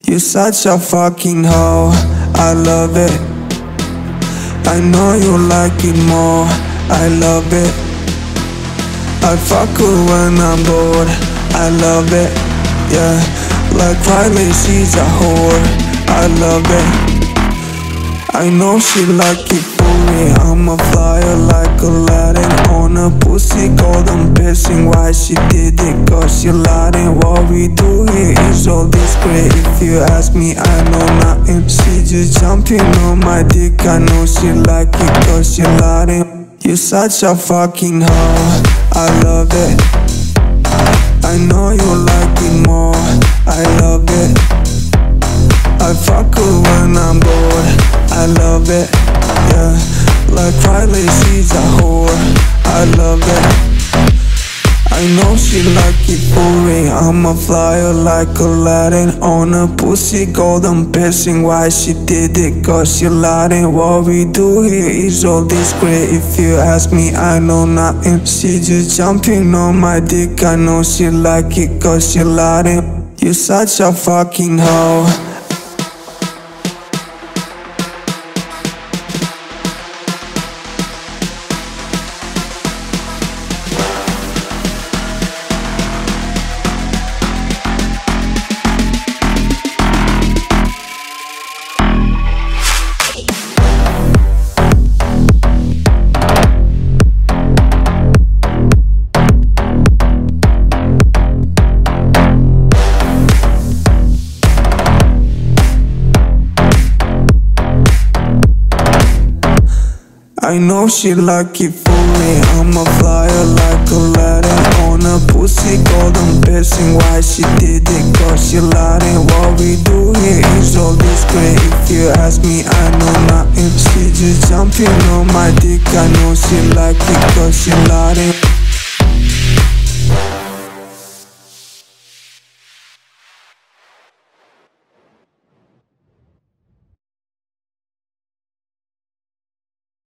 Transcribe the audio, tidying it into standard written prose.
You such a fucking hoe, I love it. I know you like it more, I love it. I fuck her when I'm bored, I love it. Yeah, like Riley, she's a whore, I love it. I know she like it for me, I'm a flyer like Aladdin on a pussy golden pissing. Why she did it? Cause she lying. What we do here is all discreet. If you ask me, I know nothing. She just jumping on my dick. I know she like it cause she lying. You such a fucking hoe, I love it. I know you like it more, I love it. I fuck her when I'm bored, I love it. Yeah, like Riley, she's a whore, I love it. I know she like it for me, I'm a flyer like Aladdin on a pussy golden pissing. Why she did it? Cause she lying. What we do here is all discreet. If you ask me, I know nothing. She just jumping on my dick. I know she like it cause she lying. You such a fucking hoe. I know she like it for me, I'm a flyer like Aladdin on a pussy golden pissing. Why she did it? Cause she lying. What we do here is all discreet. If you ask me, I know nothing. She just jumping on my dick. I know she like it cause she lying.